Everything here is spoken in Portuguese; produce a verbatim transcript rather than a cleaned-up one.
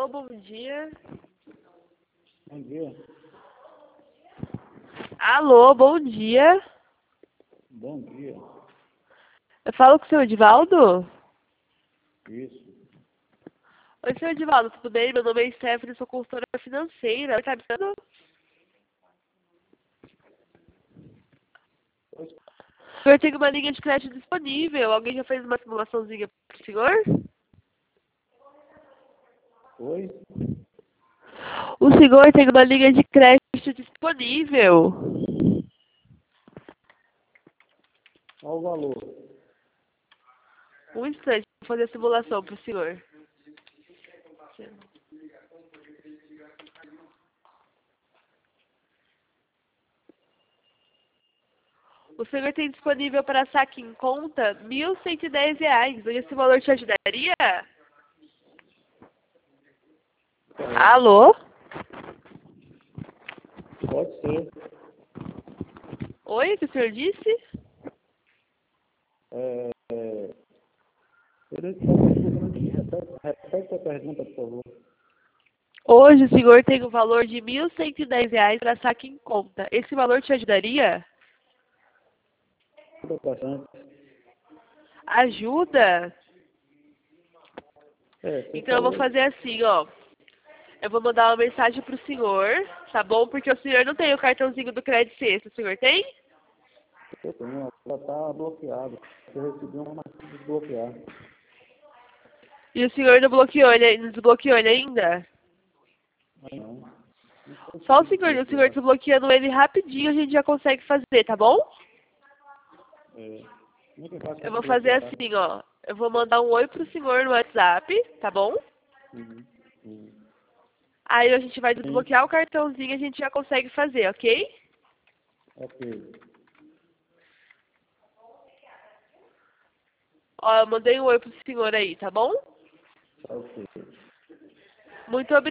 Alô, bom dia. Bom dia. Alô, bom dia. Bom dia. Eu falo com o senhor Edivaldo? Isso. Oi, senhor Edivaldo, tudo bem? Meu nome é Stephanie, sou consultora financeira. Tá me dando? O senhor tem uma linha de crédito disponível. Alguém já fez uma simulaçãozinha para o senhor? Oi? O senhor tem uma linha de crédito disponível. Qual o valor? Um instante, vou fazer a simulação para o senhor. O senhor tem disponível para saque em conta mil cento e dez reais. Esse valor te ajudaria? Alô? Pode ser. Oi, o que o senhor disse? É, é, eu não repete, repete a pergunta, por favor. Hoje o senhor tem o valor de mil cento e dez reais para saque em conta. Esse valor te ajudaria? Ajuda bastante. Ajuda? É, você Então eu vou falou. fazer assim, ó. Eu vou mandar uma mensagem pro senhor, tá bom? Porque o senhor não tem o cartãozinho do Crédito Sexta. O senhor tem? Eu tenho, ela está bloqueada. Eu recebi uma mensagem de desbloquear. E o senhor não bloqueou ele, não desbloqueou ele ainda? Ah, não. Não sei Só se o senhor, o senhor desbloquear. desbloqueando ele rapidinho a gente já consegue fazer, tá bom? É, como é que faz para Eu vou fazer desbloquear? assim, ó. Eu vou mandar um oi pro senhor no WhatsApp, tá bom? Uhum. Uhum. Aí a gente vai Sim, desbloquear o cartãozinho e a gente já consegue fazer, ok? ok. Ó, eu mandei um oi pro senhor aí, tá bom? Tá ok. Muito obrigada.